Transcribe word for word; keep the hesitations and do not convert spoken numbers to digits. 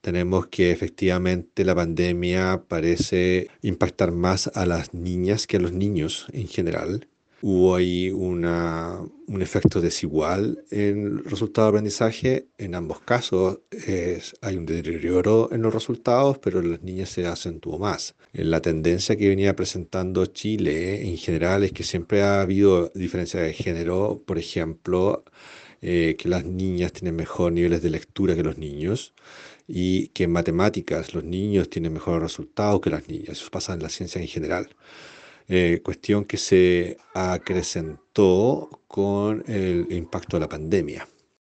Tenemos que efectivamente la pandemia parece impactar más a las niñas que a los niños en general. Hubo ahí una, un efecto desigual en el resultado de aprendizaje. En ambos casos es- hay un deterioro en los resultados, pero en las niñas se acentuó más. Eh, La tendencia que venía presentando Chile en general es que siempre ha habido diferencia de género. Por ejemplo, eh, que las niñas tienen mejores niveles de lectura que los niños y que en matemáticas los niños tienen mejores resultados que las niñas. Eso pasa en la ciencia en general. Eh, cuestión que se acrecentó con el impacto de la pandemia.